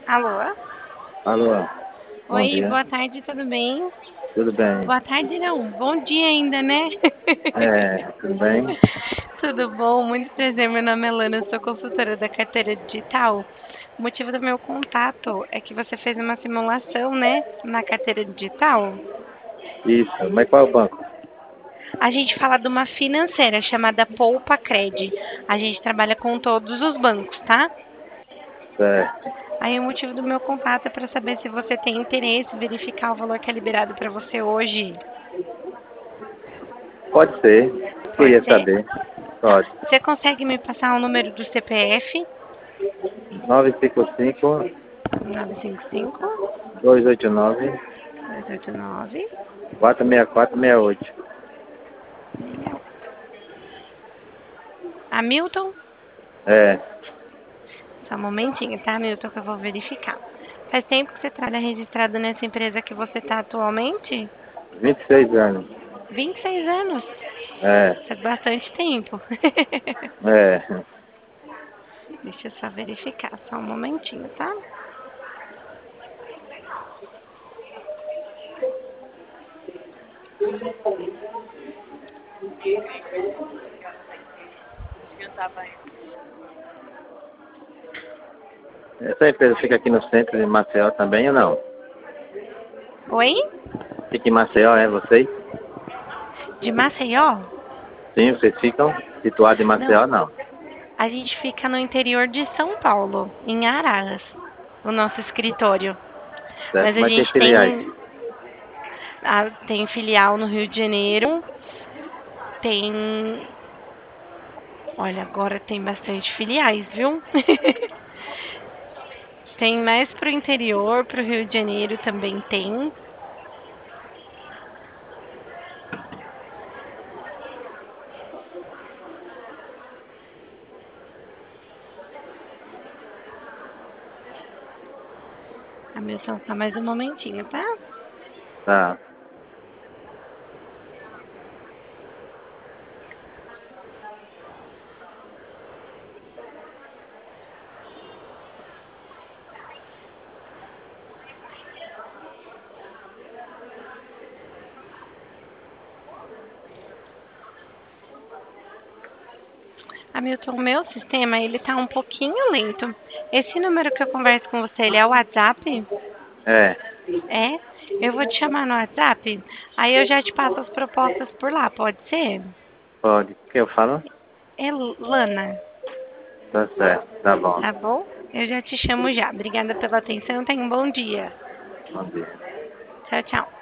Alô? Alô, bom Oi, dia. boa tarde, tudo bem? Tudo bem? Boa tarde não, bom dia ainda, né? Tudo bem? Tudo bom? Muito prazer, meu nome é Lana, eu sou consultora da carteira digital. O motivo do meu contato é que você fez uma simulação, né, na carteira digital. Isso, mas qual é o banco? A gente fala de uma financeira chamada Poupa Cred. A gente trabalha com todos os bancos, tá? Certo. Aí o motivo do meu contato é para saber se você tem interesse, verificar o valor que é liberado para você hoje. Pode ser. Pode Queria ser? saber. Tá. Pode. Você consegue me passar o número do CPF? 955 955 289 289 46468. Hamilton? É, Só um momentinho, tá, Hamilton, que eu vou verificar. Faz tempo que você trabalha registrado nessa empresa que você está atualmente? 26 anos. 26 anos. É, Faz bastante tempo. é. Deixa eu só verificar, só um momentinho, tá? Essa empresa fica aqui no centro de Maceió também ou não? Oi? Fica em Maceió, é vocês? De Maceió? Sim, vocês ficam situados em Não, Maceió, não? a gente fica no interior de São Paulo, em Araras, o nosso escritório. Mas Certo, a mas tem gente filiais. tem filial no Rio de Janeiro, tem. Olha, agora tem bastante filiais, viu? Tem mais pro interior, pro Rio de Janeiro também tem. A minha só mais um momentinho, tá? Tá. Hamilton, o meu sistema, ele tá um pouquinho lento. Esse número que eu converso com você, ele é o WhatsApp? É, É? Eu vou te chamar no WhatsApp, aí eu já te passo as propostas por lá, pode ser? pode. O que eu falo? É Lana, Tá certo, tá bom. tá bom? Eu já te chamo já. Obrigada pela atenção, tenha um bom dia. Bom dia. Tchau, tchau.